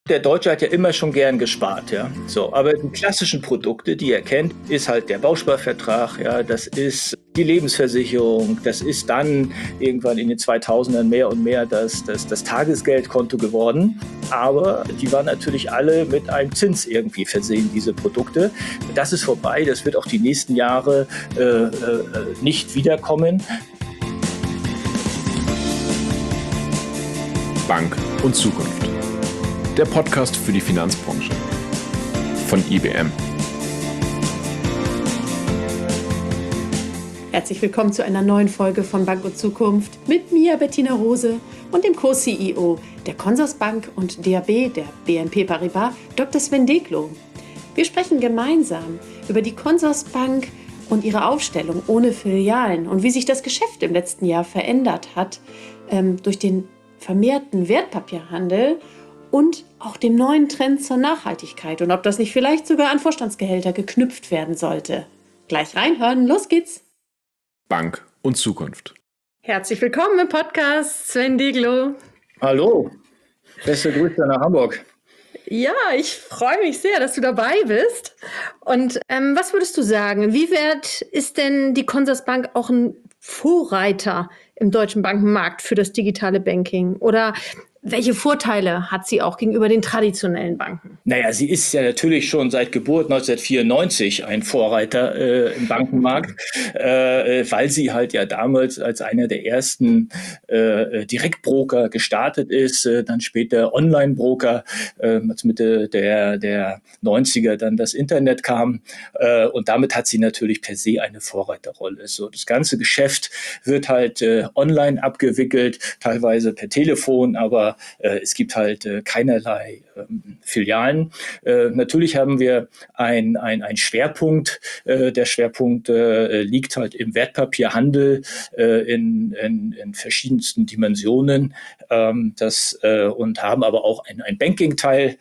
Der Deutsche hat ja immer schon gern gespart, ja. So, aber die klassischen Produkte, die er kennt, ist halt der Bausparvertrag, ja, das ist die Lebensversicherung, das ist dann irgendwann in den 2000ern mehr und mehr das Tagesgeldkonto geworden. Aber die waren natürlich alle mit einem Zins irgendwie versehen, diese Produkte. Das ist vorbei, das wird auch die nächsten Jahre nicht wiederkommen. Bank und Zukunft. Der Podcast für die Finanzbranche von IBM. Herzlich willkommen zu einer neuen Folge von Bank und Zukunft mit mir, Bettina Rose, und dem Co-CEO der Consorsbank und DAB, der BNP Paribas, Dr. Sven Deglow. Wir sprechen gemeinsam über die Consorsbank und ihre Aufstellung ohne Filialen und wie sich das Geschäft im letzten Jahr verändert hat durch den vermehrten Wertpapierhandel und auch dem neuen Trend zur Nachhaltigkeit und ob das nicht vielleicht sogar an Vorstandsgehälter geknüpft werden sollte. Gleich reinhören, los geht's! Bank und Zukunft. Herzlich willkommen im Podcast, Sven Deglow. Hallo, beste Grüße nach Hamburg. Ja, ich freue mich sehr, dass du dabei bist. Und was würdest du sagen, inwieweit ist denn die Consorsbank auch ein Vorreiter im deutschen Bankenmarkt für das digitale Banking? Oder welche Vorteile hat sie auch gegenüber den traditionellen Banken? Naja, sie ist ja natürlich schon seit Geburt 1994 ein Vorreiter im Bankenmarkt, weil sie halt ja damals als einer der ersten Direktbroker gestartet ist, dann später Online-Broker, als Mitte der 90er dann das Internet kam. Und damit hat sie natürlich per se eine Vorreiterrolle. So, das ganze Geschäft wird halt online abgewickelt, teilweise per Telefon, aber es gibt halt keinerlei Filialen. Natürlich haben wir einen Schwerpunkt. Der Schwerpunkt liegt halt im Wertpapierhandel in verschiedensten Dimensionen. Und haben aber auch ein Banking-Teil.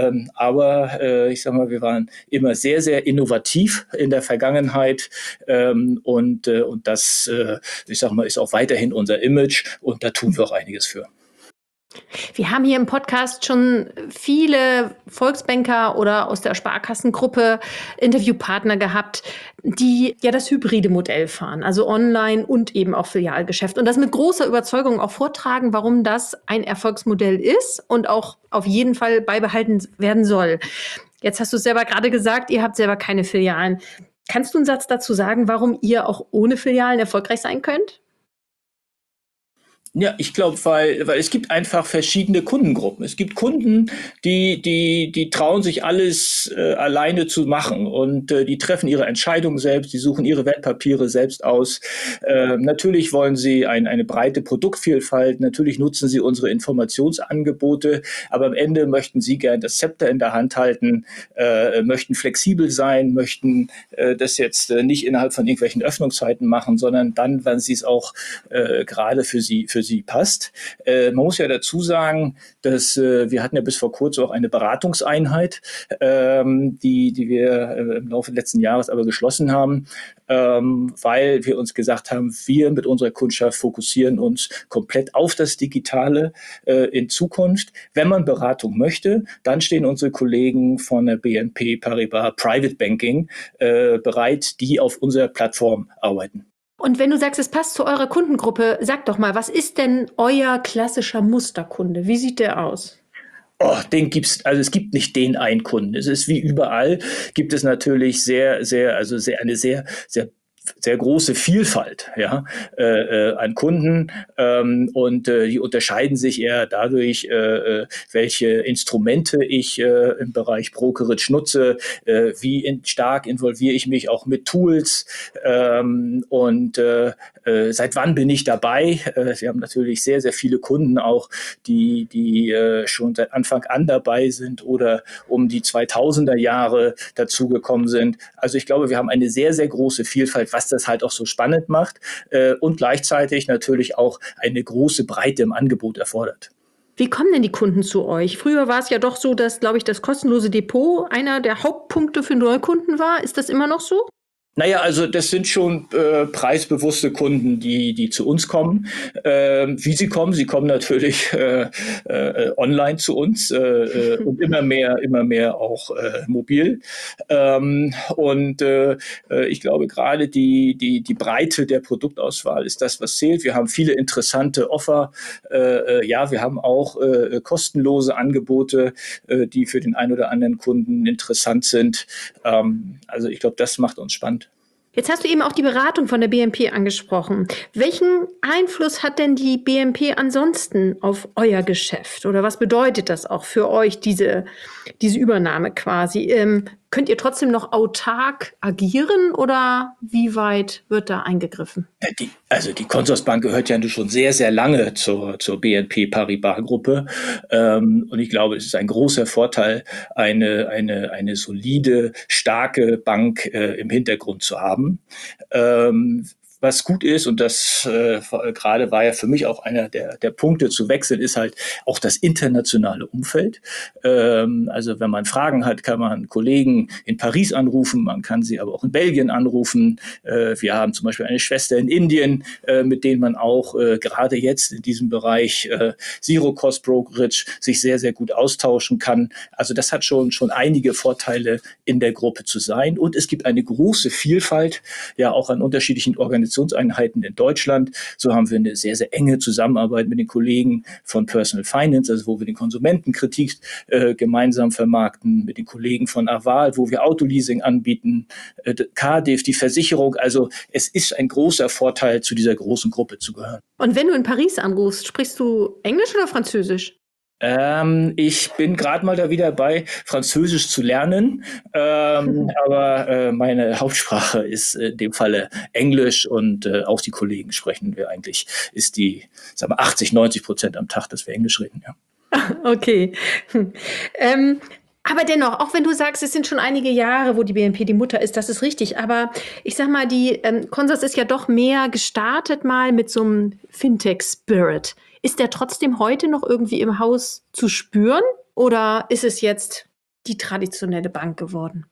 Aber ich sag mal, wir waren immer sehr, sehr innovativ in der Vergangenheit. Und das, ich sag mal, ist auch weiterhin unser Image. Und da tun wir auch einiges für. Wir haben hier im Podcast schon viele Volksbanker oder aus der Sparkassengruppe Interviewpartner gehabt, die ja das hybride Modell fahren, also Online und eben auch Filialgeschäft. Und das mit großer Überzeugung auch vortragen, warum das ein Erfolgsmodell ist und auch auf jeden Fall beibehalten werden soll. Jetzt hast du es selber gerade gesagt, ihr habt selber keine Filialen. Kannst du einen Satz dazu sagen, warum ihr auch ohne Filialen erfolgreich sein könnt? Ja, ich glaube, weil es gibt einfach verschiedene Kundengruppen. Es gibt Kunden, die trauen sich alles alleine zu machen und die treffen ihre Entscheidungen selbst, die suchen ihre Wertpapiere selbst aus. Natürlich wollen sie eine breite Produktvielfalt, natürlich nutzen sie unsere Informationsangebote, aber am Ende möchten sie gern das Zepter in der Hand halten, möchten flexibel sein, möchten das jetzt nicht innerhalb von irgendwelchen Öffnungszeiten machen, sondern dann, wenn sie es auch gerade für sie passt. Man muss ja dazu sagen, dass wir hatten ja bis vor kurzem auch eine Beratungseinheit, die wir im Laufe des letzten Jahres aber geschlossen haben, weil wir uns gesagt haben, wir mit unserer Kundschaft fokussieren uns komplett auf das Digitale in Zukunft. Wenn man Beratung möchte, dann stehen unsere Kollegen von der BNP Paribas Private Banking bereit, die auf unserer Plattform arbeiten. Und wenn du sagst, es passt zu eurer Kundengruppe, sag doch mal, was ist denn euer klassischer Musterkunde? Wie sieht der aus? Oh, es gibt nicht den einen Kunden. Es ist wie überall, gibt es natürlich eine sehr große Vielfalt, ja, an Kunden, und die unterscheiden sich eher dadurch, welche Instrumente ich im Bereich Brokerage nutze, wie stark involviere ich mich auch mit Tools, und seit wann bin ich dabei? Wir haben natürlich sehr, sehr viele Kunden auch, die schon seit Anfang an dabei sind oder um die 2000er Jahre dazugekommen sind. Also ich glaube, wir haben eine sehr, sehr große Vielfalt, was das halt auch so spannend macht, und gleichzeitig natürlich auch eine große Breite im Angebot erfordert. Wie kommen denn die Kunden zu euch? Früher war es ja doch so, dass, glaube ich, das kostenlose Depot einer der Hauptpunkte für Neukunden war. Ist das immer noch so? Naja, also das sind schon preisbewusste Kunden, die zu uns kommen. Wie sie kommen natürlich online zu uns und immer mehr auch mobil. Und ich glaube gerade die Breite der Produktauswahl ist das, was zählt. Wir haben viele interessante Offer. Ja, wir haben auch kostenlose Angebote, die für den einen oder anderen Kunden interessant sind. Also ich glaube, das macht uns spannend. Jetzt hast du eben auch die Beratung von der BNP angesprochen. Welchen Einfluss hat denn die BNP ansonsten auf euer Geschäft? Oder was bedeutet das auch für euch, diese Übernahme quasi? Könnt ihr trotzdem noch autark agieren oder wie weit wird da eingegriffen? Die Consorsbank gehört ja schon sehr, sehr lange zur BNP Paribas-Gruppe. Und ich glaube, es ist ein großer Vorteil, eine solide, starke Bank im Hintergrund zu haben. Was gut ist, und das gerade war ja für mich auch einer der Punkte zu wechseln, ist halt auch das internationale Umfeld. Also wenn man Fragen hat, kann man Kollegen in Paris anrufen, man kann sie aber auch in Belgien anrufen. Wir haben zum Beispiel eine Schwester in Indien, mit denen man auch gerade jetzt in diesem Bereich Zero-Cost-Brokerage sich sehr, sehr gut austauschen kann. Also das hat schon einige Vorteile, in der Gruppe zu sein. Und es gibt eine große Vielfalt, ja auch an unterschiedlichen Organisationseinheiten in Deutschland. So haben wir eine sehr, sehr enge Zusammenarbeit mit den Kollegen von Personal Finance, also wo wir den Konsumentenkredit gemeinsam vermarkten, mit den Kollegen von Aval, wo wir Autoleasing anbieten, Cardiff, die Versicherung. Also es ist ein großer Vorteil, zu dieser großen Gruppe zu gehören. Und wenn du in Paris anrufst, sprichst du Englisch oder Französisch? Ich bin gerade mal da wieder bei, Französisch zu lernen, aber meine Hauptsprache ist in dem Falle Englisch und auch die Kollegen sprechen wir eigentlich, ist die, sagen wir, 80-90% am Tag, dass wir Englisch reden, ja. Okay. Aber dennoch, auch wenn du sagst, es sind schon einige Jahre, wo die BNP die Mutter ist, das ist richtig. Aber ich sag mal, die Consors ist ja doch mehr gestartet mal mit so einem Fintech-Spirit. Ist der trotzdem heute noch irgendwie im Haus zu spüren? Oder ist es jetzt die traditionelle Bank geworden?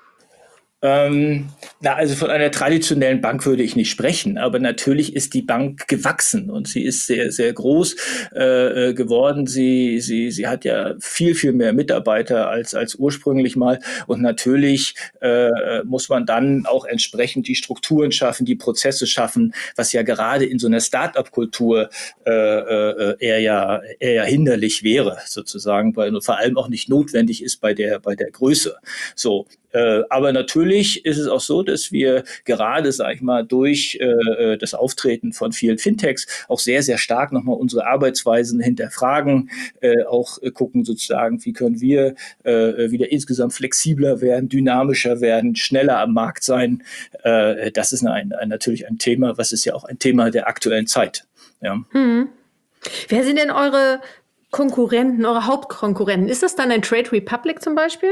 Also von einer traditionellen Bank würde ich nicht sprechen, aber natürlich ist die Bank gewachsen und sie ist sehr, sehr groß geworden. Sie hat ja viel, viel mehr Mitarbeiter als ursprünglich mal und natürlich muss man dann auch entsprechend die Strukturen schaffen, die Prozesse schaffen, was ja gerade in so einer Start-up-Kultur eher ja hinderlich wäre sozusagen, weil vor allem auch nicht notwendig ist bei der Größe. So. Aber natürlich ist es auch so, dass wir gerade, sag ich mal, durch das Auftreten von vielen Fintechs auch sehr, sehr stark nochmal unsere Arbeitsweisen hinterfragen, auch gucken sozusagen, wie können wir wieder insgesamt flexibler werden, dynamischer werden, schneller am Markt sein. Das ist natürlich ein Thema, was ist ja auch ein Thema der aktuellen Zeit. Ja. Wer sind denn eure Konkurrenten, eure Hauptkonkurrenten? Ist das dann ein Trade Republic zum Beispiel?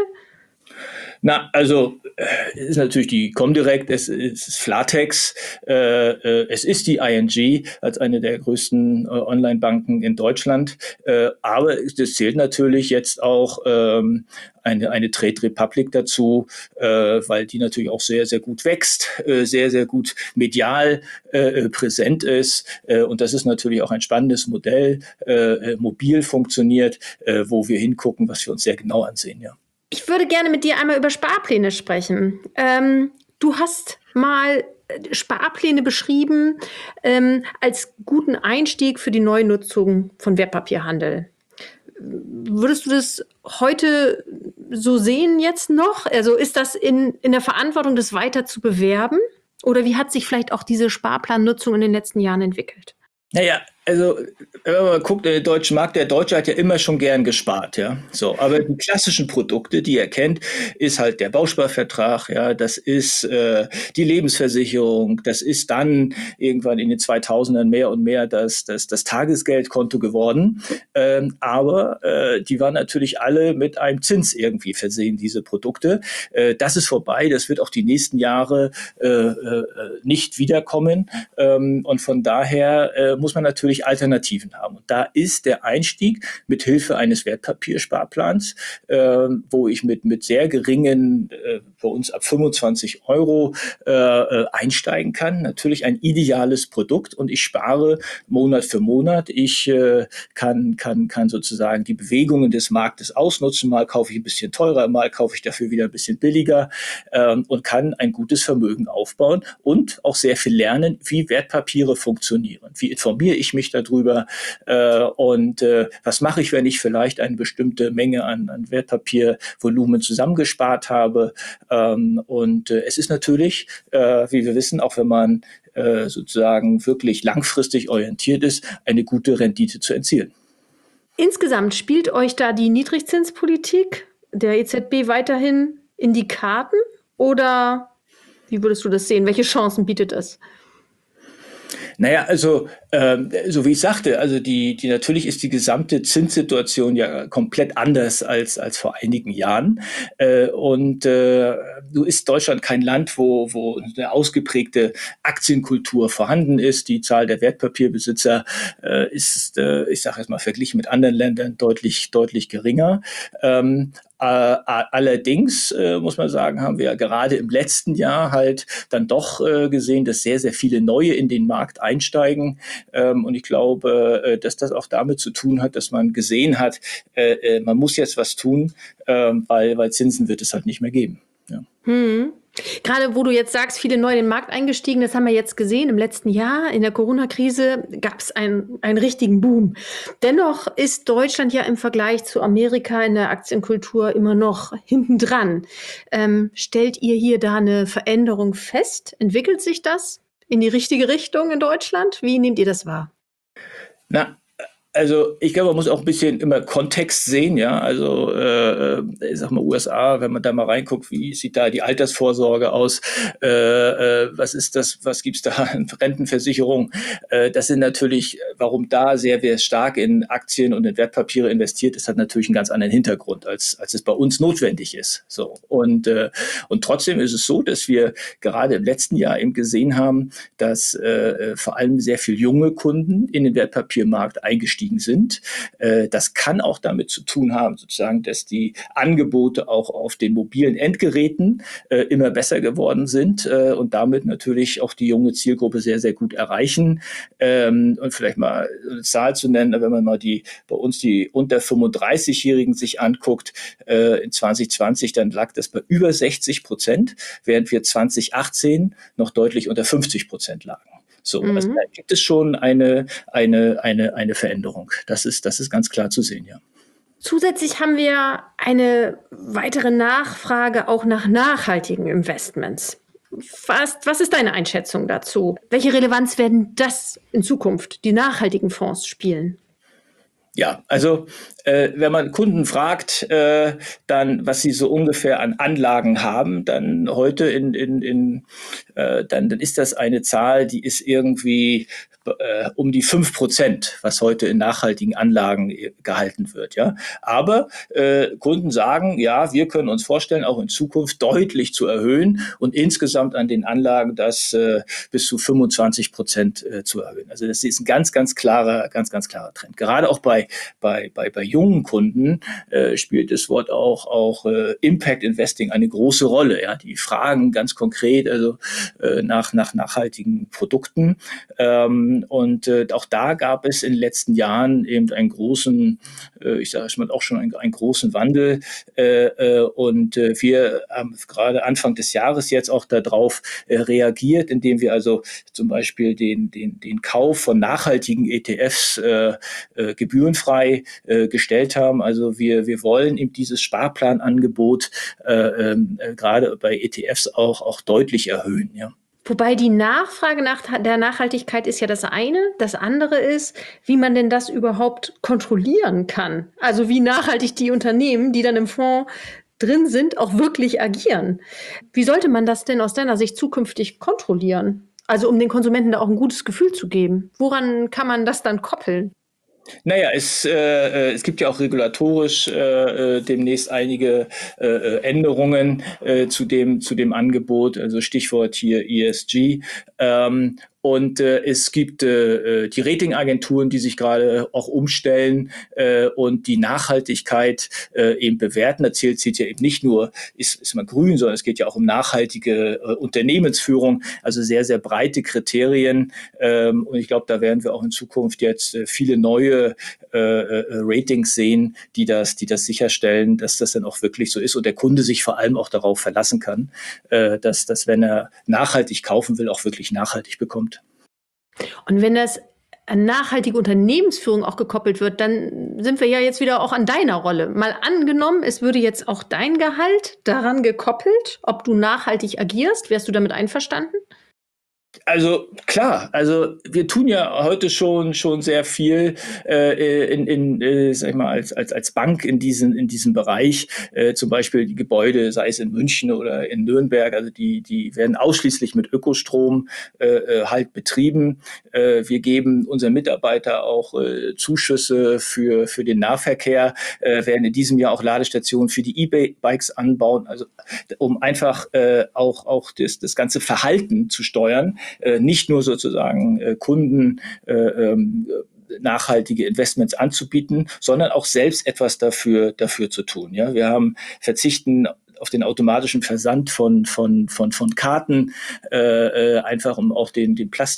Na, also es ist natürlich die Comdirect, es ist Flatex, es ist die ING als eine der größten Online-Banken in Deutschland, aber das zählt natürlich jetzt auch eine Trade Republic dazu, weil die natürlich auch sehr, sehr gut wächst, sehr, sehr gut medial präsent ist. Und das ist natürlich auch ein spannendes Modell, mobil funktioniert, wo wir hingucken, was wir uns sehr genau ansehen, ja. Ich würde gerne mit dir einmal über Sparpläne sprechen. Du hast mal Sparpläne beschrieben als guten Einstieg für die Neunutzung von Wertpapierhandel. Würdest du das heute so sehen jetzt noch? Also ist das in der Verantwortung, das weiter zu bewerben? Oder wie hat sich vielleicht auch diese Sparplannutzung in den letzten Jahren entwickelt? Naja, also wenn man mal guckt, der deutsche Markt, der Deutsche hat ja immer schon gern gespart, ja. So, aber die klassischen Produkte, die er kennt, ist halt der Bausparvertrag, ja, das ist die Lebensversicherung, das ist dann irgendwann in den 2000ern mehr und mehr das Tagesgeldkonto geworden. Aber die waren natürlich alle mit einem Zins irgendwie versehen, diese Produkte. Das ist vorbei, das wird auch die nächsten Jahre nicht wiederkommen. Und von daher muss man natürlich natürlich Alternativen haben. Und da ist der Einstieg mit Hilfe eines Wertpapiersparplans, wo ich mit sehr geringen, bei uns ab 25 Euro einsteigen kann, natürlich ein ideales Produkt, und ich spare Monat für Monat. Ich kann sozusagen die Bewegungen des Marktes ausnutzen. Mal kaufe ich ein bisschen teurer, mal kaufe ich dafür wieder ein bisschen billiger, und kann ein gutes Vermögen aufbauen und auch sehr viel lernen, wie Wertpapiere funktionieren. Wie informiere ich mich darüber, und was mache ich, wenn ich vielleicht eine bestimmte Menge an Wertpapiervolumen zusammengespart habe. Und es ist natürlich, wie wir wissen, auch wenn man sozusagen wirklich langfristig orientiert ist, eine gute Rendite zu erzielen. Insgesamt spielt euch da die Niedrigzinspolitik der EZB weiterhin in die Karten, oder wie würdest du das sehen? Welche Chancen bietet es? Naja, also so wie ich sagte, also die natürlich ist die gesamte Zinssituation ja komplett anders als vor einigen Jahren. Und nun ist Deutschland kein Land, wo eine ausgeprägte Aktienkultur vorhanden ist. Die Zahl der Wertpapierbesitzer ist, ich sage jetzt mal, verglichen mit anderen Ländern deutlich geringer. Allerdings muss man sagen, haben wir ja gerade im letzten Jahr halt dann doch gesehen, dass sehr, sehr viele Neue in den Markt einsteigen. Und ich glaube, dass das auch damit zu tun hat, dass man gesehen hat, man muss jetzt was tun, weil Zinsen wird es halt nicht mehr geben. Ja. Gerade wo du jetzt sagst, viele neu in den Markt eingestiegen, das haben wir jetzt gesehen im letzten Jahr. In der Corona-Krise gab es einen richtigen Boom. Dennoch ist Deutschland ja im Vergleich zu Amerika in der Aktienkultur immer noch hintendran. Stellt ihr hier da eine Veränderung fest? Entwickelt sich das in die richtige Richtung in Deutschland? Wie nehmt ihr das wahr? Na, also ich glaube, man muss auch ein bisschen immer Kontext sehen, ja. Also ich sag mal USA, wenn man da mal reinguckt, wie sieht da die Altersvorsorge aus? Was ist das? Was gibt's da in Rentenversicherung? Das sind natürlich, warum da sehr, sehr stark in Aktien und in Wertpapiere investiert ist, hat natürlich einen ganz anderen Hintergrund, als es bei uns notwendig ist. So, und trotzdem ist es so, dass wir gerade im letzten Jahr eben gesehen haben, dass vor allem sehr viel junge Kunden in den Wertpapiermarkt eingestiegen sind. Das kann auch damit zu tun haben, sozusagen, dass die Angebote auch auf den mobilen Endgeräten immer besser geworden sind, und damit natürlich auch die junge Zielgruppe sehr, sehr gut erreichen. Und vielleicht mal eine Zahl zu nennen, wenn man mal bei uns die unter 35-Jährigen sich anguckt, in 2020, dann lag das bei über 60%, während wir 2018 noch deutlich unter 50% lagen. So, also da gibt es schon eine Veränderung. Das ist ganz klar zu sehen, ja. Zusätzlich haben wir eine weitere Nachfrage auch nach nachhaltigen Investments. Was ist deine Einschätzung dazu? Welche Relevanz werden das in Zukunft, die nachhaltigen Fonds, spielen? Ja, also wenn man Kunden fragt, dann was sie so ungefähr an Anlagen haben, dann heute dann ist das eine Zahl, die ist irgendwie um die 5%, was heute in nachhaltigen Anlagen gehalten wird. Ja, aber Kunden sagen, ja, wir können uns vorstellen, auch in Zukunft deutlich zu erhöhen und insgesamt an den Anlagen das bis zu 25% zu erhöhen. Also das ist ein ganz klarer Trend. Gerade auch bei jungen Kunden spielt das Wort auch Impact Investing eine große Rolle. Ja, die fragen ganz konkret also nach nachhaltigen Produkten. Und auch da gab es in den letzten Jahren eben einen großen, ich sage mal auch schon einen großen Wandel. Und wir haben gerade Anfang des Jahres jetzt auch darauf reagiert, indem wir also zum Beispiel den Kauf von nachhaltigen ETFs gebührenfrei gestellt haben. Also wir wollen eben dieses Sparplanangebot gerade bei ETFs auch deutlich erhöhen. Ja. Wobei die Nachfrage nach der Nachhaltigkeit ist ja das eine. Das andere ist, wie man denn das überhaupt kontrollieren kann. Also wie nachhaltig die Unternehmen, die dann im Fonds drin sind, auch wirklich agieren. Wie sollte man das denn aus deiner Sicht zukünftig kontrollieren? Also um den Konsumenten da auch ein gutes Gefühl zu geben. Woran kann man das dann koppeln? Naja, es gibt ja auch regulatorisch demnächst einige Änderungen zu dem Angebot, also Stichwort hier ESG. Und es gibt die Ratingagenturen, die sich gerade auch umstellen und die Nachhaltigkeit eben bewerten. Da zählt ja eben nicht nur, ist man grün, sondern es geht ja auch um nachhaltige Unternehmensführung, also sehr, sehr breite Kriterien. Und ich glaube, da werden wir auch in Zukunft jetzt viele neue Ratings sehen, die das sicherstellen, dass das dann auch wirklich so ist und der Kunde sich vor allem auch darauf verlassen kann, dass wenn er nachhaltig kaufen will, auch wirklich nachhaltig bekommt. Und wenn das an nachhaltige Unternehmensführung auch gekoppelt wird, dann sind wir ja jetzt wieder auch an deiner Rolle. Mal angenommen, es würde jetzt auch dein Gehalt daran gekoppelt, ob du nachhaltig agierst. Wärst du damit einverstanden? Also klar, also wir tun ja heute schon sehr viel sag ich mal, als Bank in diesem Bereich. Zum Beispiel die Gebäude, sei es in München oder in Nürnberg, also die werden ausschließlich mit Ökostrom halt betrieben. Wir geben unseren Mitarbeitern auch Zuschüsse für den Nahverkehr, werden in diesem Jahr auch Ladestationen für die E-Bikes anbauen, also um einfach auch das ganze Verhalten zu steuern. Nicht nur sozusagen Kunden nachhaltige Investments anzubieten, sondern auch selbst etwas dafür zu tun. Ja, wir verzichten auf den automatischen Versand von Karten, einfach um auch den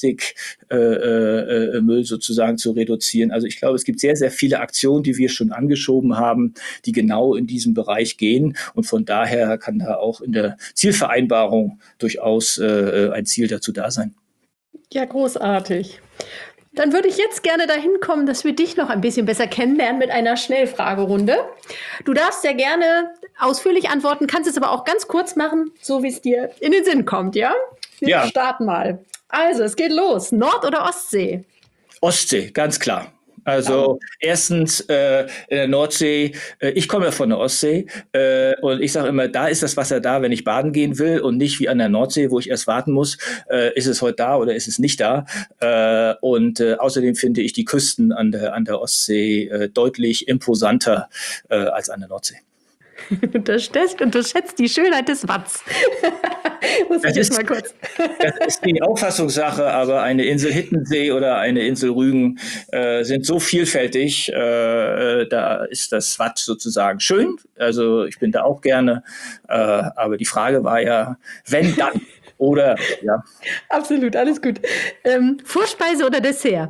Plastikmüll sozusagen zu reduzieren. Also ich glaube, es gibt sehr, sehr viele Aktionen, die wir schon angeschoben haben, die genau in diesem Bereich gehen. Und von daher kann da auch in der Zielvereinbarung durchaus ein Ziel dazu da sein. Ja, großartig. Dann würde ich jetzt gerne dahin kommen, dass wir dich noch ein bisschen besser kennenlernen mit einer Schnellfragerunde. Du darfst ja gerne ausführlich antworten, kannst es aber auch ganz kurz machen, so wie es dir in den Sinn kommt, ja? Wir starten mal. Also, es geht los. Nord- oder Ostsee? Ostsee, ganz klar. Also erstens in der Nordsee, ich komme ja von der Ostsee und ich sage immer, da ist das Wasser da, wenn ich baden gehen will und nicht wie an der Nordsee, wo ich erst warten muss, ist es heute da oder ist es nicht da. Und außerdem finde ich die Küsten an der Ostsee deutlich imposanter als an der Nordsee. Du schätzt die Schönheit des Watts. Das ist die Auffassungssache, aber eine Insel Hiddensee oder eine Insel Rügen sind so vielfältig, da ist das Watt sozusagen schön. Also ich bin da auch gerne, aber die Frage war ja, wenn dann oder ja. Absolut, alles gut. Vorspeise oder Dessert?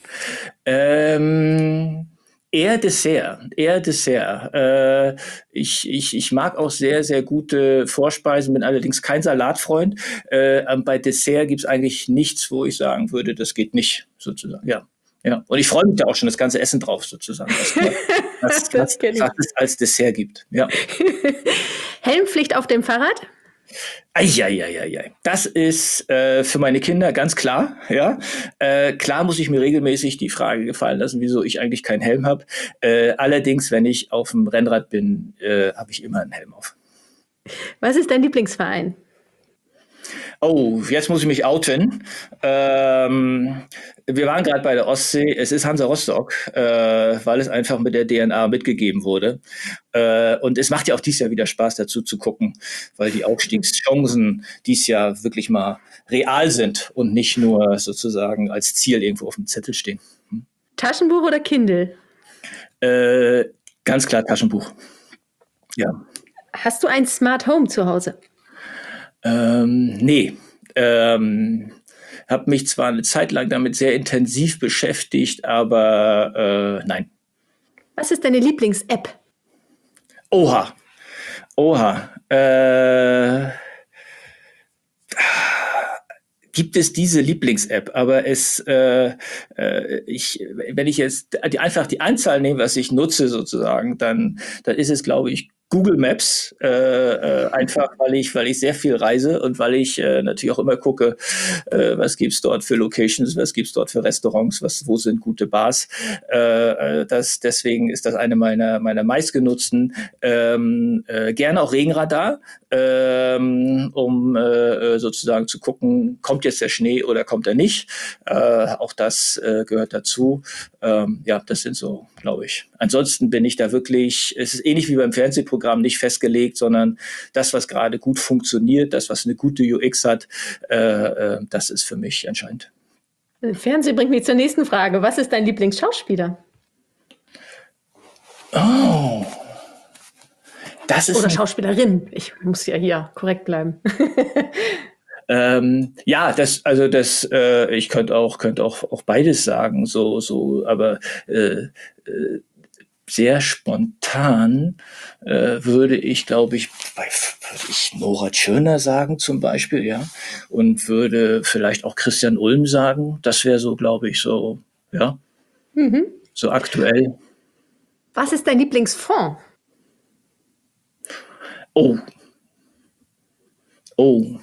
Eher Dessert. Ich mag auch sehr, sehr gute Vorspeisen, bin allerdings kein Salatfreund. Bei Dessert gibt's eigentlich nichts, wo ich sagen würde, das geht nicht, sozusagen. Ja. Ja. Und ich freue mich da auch schon das ganze Essen drauf, sozusagen, was es als Dessert gibt. Ja. Helmpflicht auf dem Fahrrad? Eieieiei. Das ist für meine Kinder ganz klar. Ja, klar muss ich mir regelmäßig die Frage gefallen lassen, wieso ich eigentlich keinen Helm habe. Allerdings, wenn ich auf dem Rennrad bin, habe ich immer einen Helm auf. Was ist dein Lieblingsverein? Oh, jetzt muss ich mich outen. Wir waren gerade bei der Ostsee. Es ist Hansa Rostock, weil es einfach mit der DNA mitgegeben wurde. Und es macht ja auch dieses Jahr wieder Spaß, dazu zu gucken, weil die Aufstiegschancen dieses Jahr wirklich mal real sind und nicht nur sozusagen als Ziel irgendwo auf dem Zettel stehen. Taschenbuch oder Kindle? Ganz klar Taschenbuch. Ja. Hast du ein Smart Home zu Hause? Nee. Habe mich zwar eine Zeit lang damit sehr intensiv beschäftigt, aber nein. Was ist deine Lieblings-App? Oha. Gibt es diese Lieblings-App, aber wenn ich jetzt die Anzahl nehme, was ich nutze sozusagen, dann ist es, glaube ich, Google Maps, einfach weil ich sehr viel reise und weil ich natürlich auch immer gucke, was gibt's dort für Locations, was gibt's dort für Restaurants, wo sind gute Bars. Deswegen ist das eine meiner meistgenutzten. Gerne auch Regenradar, um sozusagen zu gucken, kommt jetzt der Schnee oder kommt er nicht. Auch das gehört dazu. Ja, das sind so, glaube ich. Ansonsten bin ich da wirklich, es ist ähnlich wie beim Fernsehprogramm, nicht festgelegt, sondern das, was gerade gut funktioniert, das, was eine gute UX hat, das ist für mich entscheidend. Fernsehen bringt mich zur nächsten Frage. Was ist dein Lieblingsschauspieler? Oh, das ist Oder Schauspielerin? Ich muss ja hier korrekt bleiben. ja, ich könnte auch beides sagen, aber sehr spontan würde ich, glaube ich, würde ich Nora Tschirner sagen zum Beispiel, ja, und würde vielleicht auch Christian Ulm sagen. Das wäre so, glaube ich, so, ja, so aktuell. Was ist dein Lieblingsfonds? Oh, oh,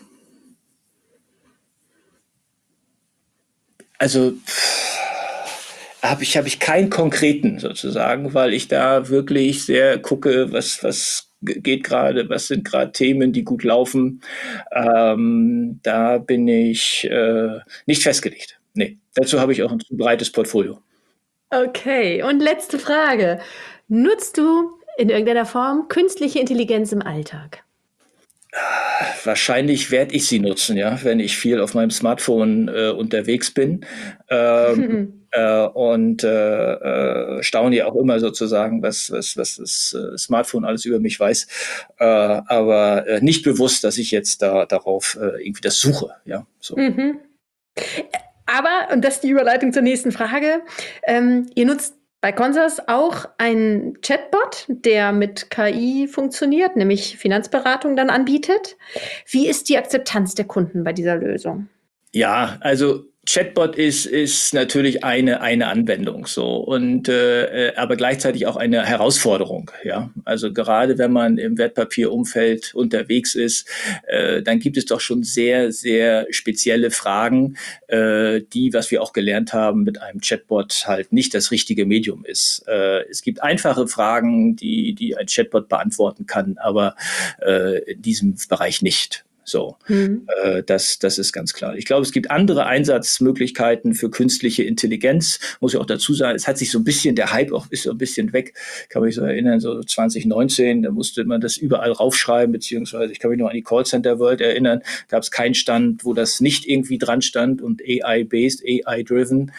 also hab ich keinen konkreten sozusagen, weil ich da wirklich sehr gucke, was geht gerade, was sind gerade Themen, die gut laufen. Da bin ich nicht festgelegt. Nee, dazu habe ich auch ein zu breites Portfolio. Okay, und letzte Frage. Nutzt du in irgendeiner Form künstliche Intelligenz im Alltag? Wahrscheinlich werde ich sie nutzen, ja, wenn ich viel auf meinem Smartphone unterwegs bin. Und staune ja auch immer sozusagen, was das Smartphone alles über mich weiß. Aber nicht bewusst, dass ich jetzt darauf irgendwie das suche. Ja, so. Aber, und das ist die Überleitung zur nächsten Frage, ihr nutzt bei Consors auch einen Chatbot, der mit KI funktioniert, nämlich Finanzberatung dann anbietet. Wie ist die Akzeptanz der Kunden bei dieser Lösung? Ja, also Chatbot ist natürlich eine Anwendung so und aber gleichzeitig auch eine Herausforderung. Ja, also gerade wenn man im Wertpapierumfeld unterwegs ist, dann gibt es doch schon sehr sehr spezielle Fragen, die, was wir auch gelernt haben, mit einem Chatbot halt nicht das richtige Medium ist. Es gibt einfache Fragen, die ein Chatbot beantworten kann, aber in diesem Bereich nicht. So, das ist ganz klar. Ich glaube, es gibt andere Einsatzmöglichkeiten für künstliche Intelligenz. Muss ich auch dazu sagen, es hat sich so ein bisschen, der Hype auch ist so ein bisschen weg. Kann mich so erinnern, so 2019, da musste man das überall raufschreiben, beziehungsweise ich kann mich noch an die Callcenter World erinnern, gab es keinen Stand, wo das nicht irgendwie dran stand und AI-based, AI-driven.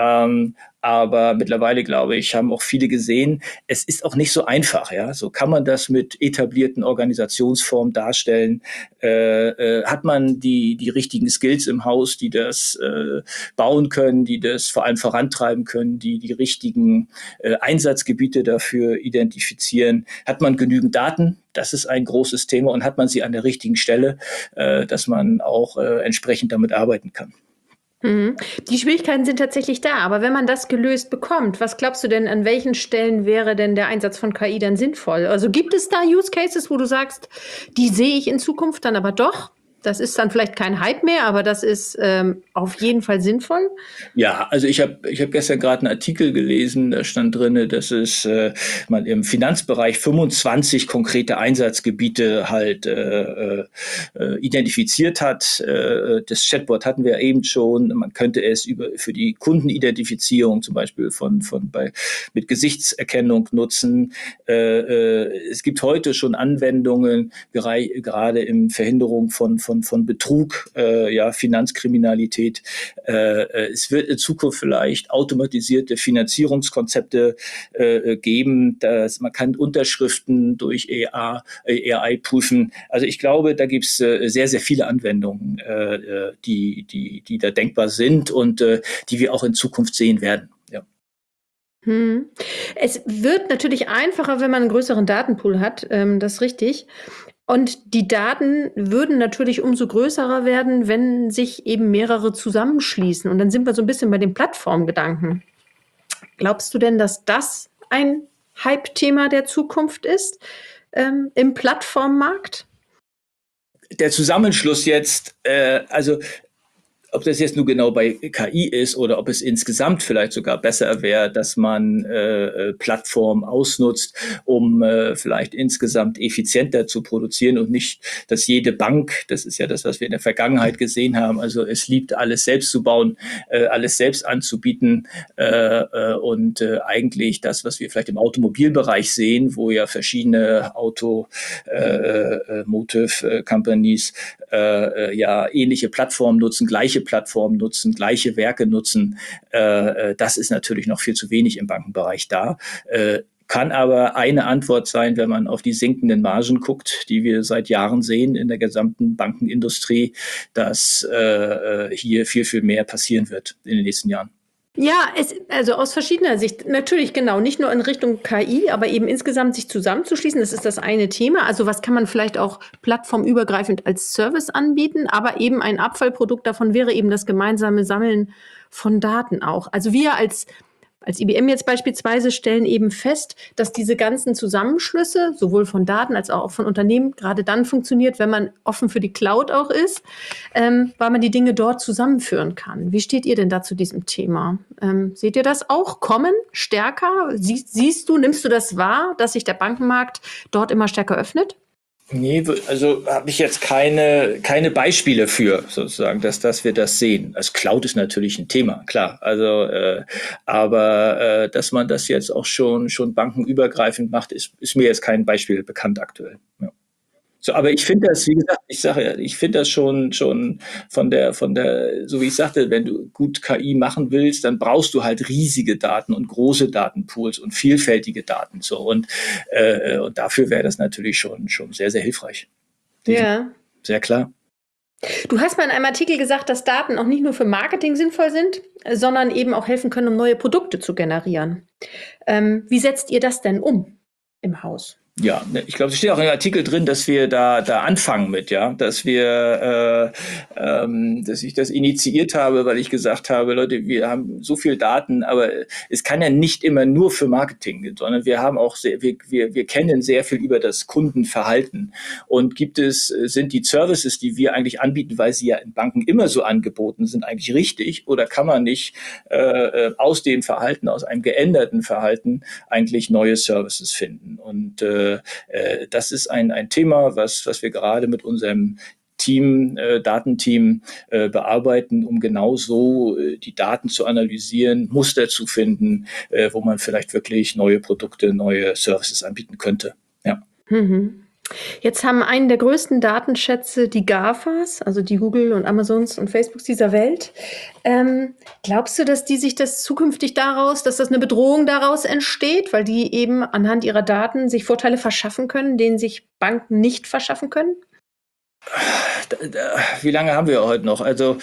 Aber mittlerweile, glaube ich, haben auch viele gesehen, es ist auch nicht so einfach. Ja, so kann man das mit etablierten Organisationsformen darstellen. Hat man die richtigen Skills im Haus, die das bauen können, die das vor allem vorantreiben können, die richtigen Einsatzgebiete dafür identifizieren? Hat man genügend Daten? Das ist ein großes Thema. Und hat man sie an der richtigen Stelle, dass man auch entsprechend damit arbeiten kann? Die Schwierigkeiten sind tatsächlich da, aber wenn man das gelöst bekommt, was glaubst du denn, an welchen Stellen wäre denn der Einsatz von KI dann sinnvoll? Also gibt es da Use Cases, wo du sagst, die sehe ich in Zukunft dann aber doch? Das ist dann vielleicht kein Hype mehr, aber das ist auf jeden Fall sinnvoll. Ja, also ich hab gestern gerade einen Artikel gelesen, da stand drin, dass es man im Finanzbereich 25 konkrete Einsatzgebiete halt identifiziert hat. Das Chatbot hatten wir eben schon. Man könnte es für die Kundenidentifizierung zum Beispiel mit Gesichtserkennung nutzen. Es gibt heute schon Anwendungen, gerade in Verhinderung von Betrug, ja, Finanzkriminalität. Es wird in Zukunft vielleicht automatisierte Finanzierungskonzepte geben, dass man kann Unterschriften durch AI prüfen. Also ich glaube, da gibt es sehr, sehr viele Anwendungen, die da denkbar sind und die wir auch in Zukunft sehen werden. Ja. Es wird natürlich einfacher, wenn man einen größeren Datenpool hat, das ist richtig. Und die Daten würden natürlich umso größerer werden, wenn sich eben mehrere zusammenschließen. Und dann sind wir so ein bisschen bei dem Plattformgedanken. Glaubst du denn, dass das ein Hype-Thema der Zukunft ist im Plattformmarkt? Der Zusammenschluss jetzt, also ob das jetzt nur genau bei KI ist oder ob es insgesamt vielleicht sogar besser wäre, dass man Plattformen ausnutzt, um vielleicht insgesamt effizienter zu produzieren und nicht, dass jede Bank, das ist ja das, was wir in der Vergangenheit gesehen haben, also es liebt, alles selbst zu bauen, alles selbst anzubieten und eigentlich das, was wir vielleicht im Automobilbereich sehen, wo ja verschiedene Automotive Companies ja ähnliche Plattformen nutzen, gleiche Werke nutzen. Das ist natürlich noch viel zu wenig im Bankenbereich da. Kann aber eine Antwort sein, wenn man auf die sinkenden Margen guckt, die wir seit Jahren sehen in der gesamten Bankenindustrie, dass hier viel, viel mehr passieren wird in den nächsten Jahren. Ja, also aus verschiedener Sicht. Natürlich, genau, nicht nur in Richtung KI, aber eben insgesamt sich zusammenzuschließen, das ist das eine Thema. Also was kann man vielleicht auch plattformübergreifend als Service anbieten, aber eben ein Abfallprodukt davon wäre eben das gemeinsame Sammeln von Daten auch. Also wir als IBM jetzt beispielsweise stellen eben fest, dass diese ganzen Zusammenschlüsse sowohl von Daten als auch von Unternehmen gerade dann funktioniert, wenn man offen für die Cloud auch ist, weil man die Dinge dort zusammenführen kann. Wie steht ihr denn da zu diesem Thema? Seht ihr das auch kommen, stärker? Nimmst du das wahr, dass sich der Bankenmarkt dort immer stärker öffnet? Nee, also habe ich jetzt keine Beispiele für, sozusagen, dass wir das sehen. Also Cloud ist natürlich ein Thema, klar. Also, aber dass man das jetzt auch schon bankenübergreifend macht, ist mir jetzt kein Beispiel bekannt aktuell. Ja. So, aber ich finde das, wie gesagt, ich finde das schon von der, so wie ich sagte, wenn du gut KI machen willst, dann brauchst du halt riesige Daten und große Datenpools und vielfältige Daten, so. Und dafür wäre das natürlich schon sehr, sehr hilfreich. Ja. Sehr klar. Du hast mal in einem Artikel gesagt, dass Daten auch nicht nur für Marketing sinnvoll sind, sondern eben auch helfen können, um neue Produkte zu generieren. Wie setzt ihr das denn um im Haus? Ja, ich glaube, es steht auch im Artikel drin, dass wir da anfangen mit, ja, dass ich das initiiert habe, weil ich gesagt habe, Leute, wir haben so viel Daten, aber es kann ja nicht immer nur für Marketing gehen, sondern wir haben auch wir kennen sehr viel über das Kundenverhalten und sind die Services, die wir eigentlich anbieten, weil sie ja in Banken immer so angeboten sind, eigentlich richtig, oder kann man nicht aus dem Verhalten, aus einem geänderten Verhalten eigentlich neue Services finden? Und das ist ein Thema, was wir gerade mit unserem Datenteam bearbeiten, um genau so die Daten zu analysieren, Muster zu finden, wo man vielleicht wirklich neue Produkte, neue Services anbieten könnte. Ja. Mhm. Jetzt haben einen der größten Datenschätze die GAFAs, also die Google und Amazons und Facebooks dieser Welt. Glaubst du, dass die sich das zukünftig dass das eine Bedrohung daraus entsteht, weil die eben anhand ihrer Daten sich Vorteile verschaffen können, denen sich Banken nicht verschaffen können? Wie lange haben wir heute noch? Also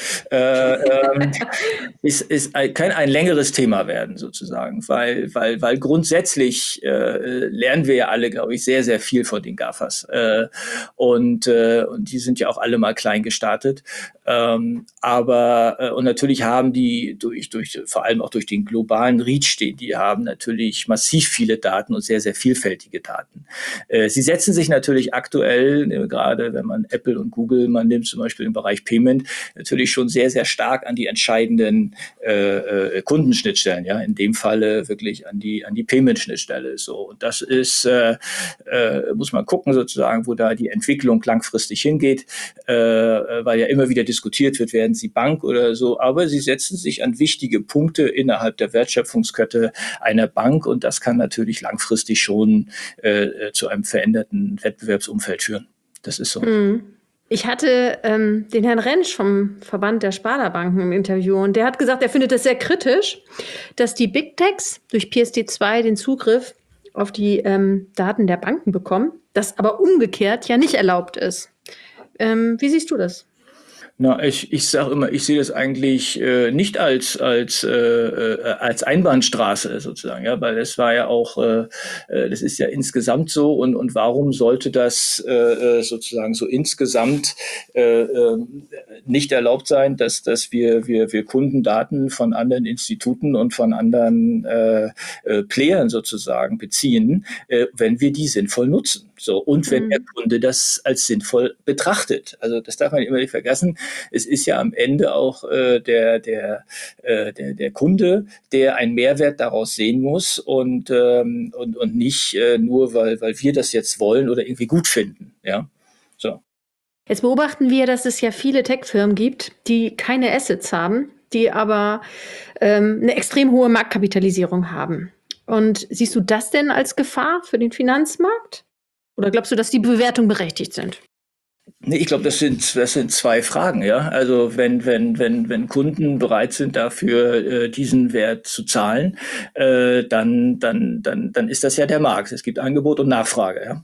kann ein längeres Thema werden sozusagen, weil grundsätzlich lernen wir ja alle, glaube ich, sehr, sehr viel von den GAFAs und die sind ja auch alle mal klein gestartet, aber und natürlich haben die vor allem auch durch den globalen Reach, den die haben, natürlich massiv viele Daten und sehr, sehr vielfältige Daten. Sie setzen sich natürlich aktuell, gerade wenn man Apple und Google, man nimmt zum Beispiel im Bereich Payment, natürlich schon sehr, sehr stark an die entscheidenden Kundenschnittstellen, ja, in dem Falle wirklich an die Payment-Schnittstelle. So. Und das ist, muss man gucken sozusagen, wo da die Entwicklung langfristig hingeht, weil ja immer wieder diskutiert wird, werden sie Bank oder so, aber sie setzen sich an wichtige Punkte innerhalb der Wertschöpfungskette einer Bank und das kann natürlich langfristig schon zu einem veränderten Wettbewerbsumfeld führen. Das ist so. Ich hatte den Herrn Rentsch vom Verband der Sparda-Banken im Interview und der hat gesagt, er findet es sehr kritisch, dass die Big Techs durch PSD2 den Zugriff auf die Daten der Banken bekommen, das aber umgekehrt ja nicht erlaubt ist. Wie siehst du das? Na, ich sage immer, ich sehe das eigentlich nicht als Einbahnstraße sozusagen, ja, weil es war ja auch, das ist ja insgesamt so und warum sollte das sozusagen so insgesamt nicht erlaubt sein, dass wir Kundendaten von anderen Instituten und von anderen Playern sozusagen beziehen, wenn wir die sinnvoll nutzen. So, und wenn der Kunde das als sinnvoll betrachtet. Also das darf man immer nicht vergessen. Es ist ja am Ende auch der Kunde, der einen Mehrwert daraus sehen muss und nicht nur, weil wir das jetzt wollen oder irgendwie gut finden. Ja, so. Jetzt beobachten wir, dass es ja viele Tech-Firmen gibt, die keine Assets haben, die aber eine extrem hohe Marktkapitalisierung haben. Und siehst du das denn als Gefahr für den Finanzmarkt? Oder glaubst du, dass die Bewertungen berechtigt sind? Nee, ich glaube, das sind zwei Fragen, ja. Also wenn Kunden bereit sind, dafür diesen Wert zu zahlen, dann ist das ja der Markt. Es gibt Angebot und Nachfrage, ja.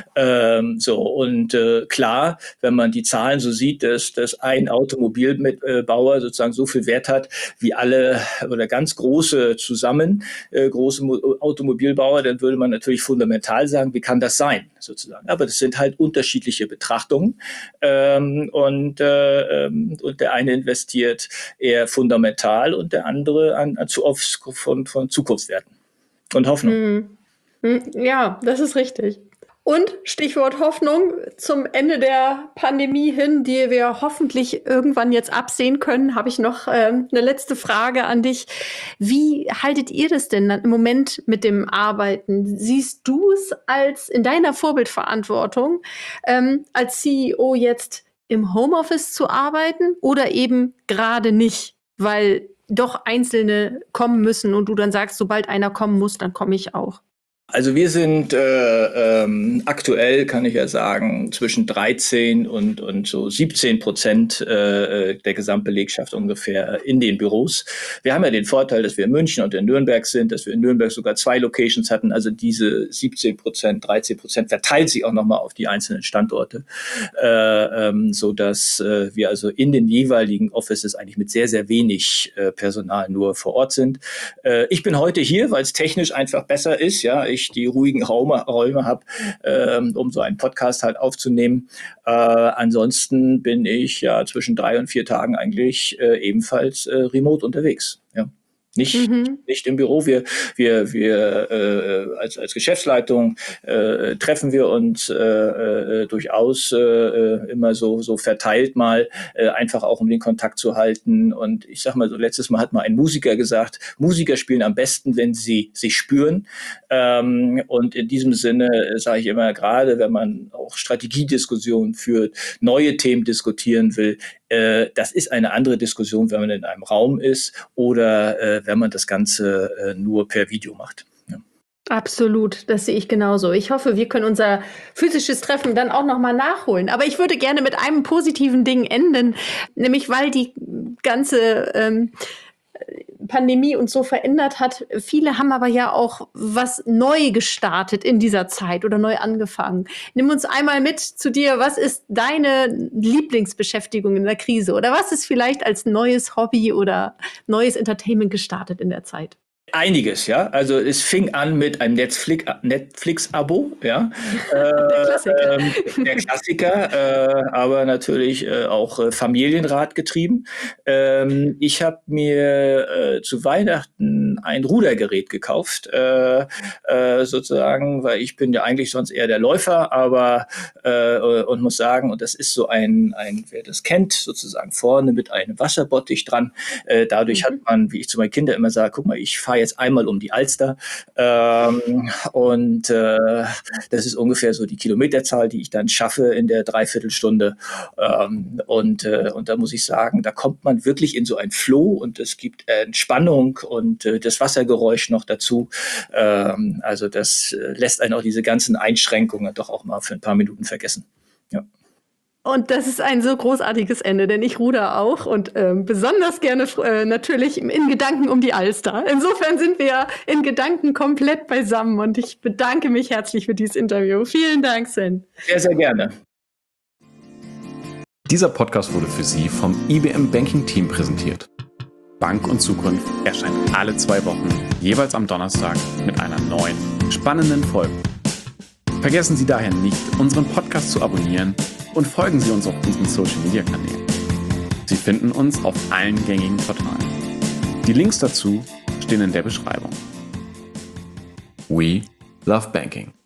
Klar, wenn man die Zahlen so sieht, dass ein Automobilbauer sozusagen so viel Wert hat wie alle oder ganz große zusammen, große Automobilbauer, dann würde man natürlich fundamental sagen, wie kann das sein, sozusagen. Aber das sind halt unterschiedliche Betrachtungen. Und der eine investiert eher fundamental und der andere von Zukunftswerten und Hoffnung. Ja, das ist richtig. Und Stichwort Hoffnung zum Ende der Pandemie hin, die wir hoffentlich irgendwann jetzt absehen können, habe ich noch eine letzte Frage an dich. Wie haltet ihr das denn im Moment mit dem Arbeiten? Siehst du es als in deiner Vorbildverantwortung als CEO jetzt im Homeoffice zu arbeiten oder eben gerade nicht, weil doch Einzelne kommen müssen und du dann sagst, sobald einer kommen muss, dann komme ich auch? Also wir sind aktuell, kann ich ja sagen, zwischen 13 und so 17% der Gesamtbelegschaft ungefähr in den Büros. Wir haben ja den Vorteil, dass wir in München und in Nürnberg sind, dass wir in Nürnberg sogar 2 Locations hatten. Also diese 17%, 13% verteilt sich auch nochmal auf die einzelnen Standorte, so dass wir also in den jeweiligen Offices eigentlich mit sehr, sehr wenig Personal nur vor Ort sind. Ich bin heute hier, weil es technisch einfach besser ist, ja. Ich die ruhigen Räume habe, um so einen Podcast halt aufzunehmen. Ansonsten bin ich ja zwischen 3 und 4 Tagen eigentlich ebenfalls remote unterwegs. Ja. Nicht im Büro. Wir als Geschäftsleitung treffen wir uns durchaus immer so verteilt mal, einfach auch um den Kontakt zu halten. Und ich sag mal so, letztes Mal hat mal ein Musiker gesagt, Musiker spielen am besten, wenn sie sich spüren. Und in diesem Sinne sage ich immer, gerade wenn man auch Strategiediskussionen führt, neue Themen diskutieren will, das ist eine andere Diskussion, wenn man in einem Raum ist oder wenn man das Ganze nur per Video macht. Ja. Absolut, das sehe ich genauso. Ich hoffe, wir können unser physisches Treffen dann auch nochmal nachholen. Aber ich würde gerne mit einem positiven Ding enden, nämlich weil die ganze Pandemie uns so verändert hat. Viele haben aber ja auch was neu gestartet in dieser Zeit oder neu angefangen. Nimm uns einmal mit zu dir. Was ist deine Lieblingsbeschäftigung in der Krise? Oder was ist vielleicht als neues Hobby oder neues Entertainment gestartet in der Zeit? Einiges, ja. Also es fing an mit einem Netflix-Abo, ja. Der Klassiker, aber natürlich auch Familienrat getrieben. Ich habe mir zu Weihnachten ein Rudergerät gekauft, sozusagen, weil ich bin ja eigentlich sonst eher der Läufer, aber und muss sagen, und das ist so ein wer das kennt, sozusagen vorne mit einem Wasserbottich dran. Dadurch hat man, wie ich zu meinen Kindern immer sage, guck mal, ich fahre jetzt einmal um die Alster das ist ungefähr so die Kilometerzahl, die ich dann schaffe in der Dreiviertelstunde und da muss ich sagen, da kommt man wirklich in so ein Flow und es gibt Entspannung und das Wassergeräusch noch dazu, also das lässt einen auch diese ganzen Einschränkungen doch auch mal für ein paar Minuten vergessen. Ja. Und das ist ein so großartiges Ende, denn ich ruder auch und besonders gerne natürlich in Gedanken um die Alster. Insofern sind wir in Gedanken komplett beisammen und ich bedanke mich herzlich für dieses Interview. Vielen Dank, Sven. Sehr, sehr gerne. Dieser Podcast wurde für Sie vom IBM Banking Team präsentiert. Bank und Zukunft erscheint alle 2 Wochen, jeweils am Donnerstag mit einer neuen, spannenden Folge. Vergessen Sie daher nicht, unseren Podcast zu abonnieren und folgen Sie uns auf unseren Social-Media-Kanälen. Sie finden uns auf allen gängigen Portalen. Die Links dazu stehen in der Beschreibung. We love banking.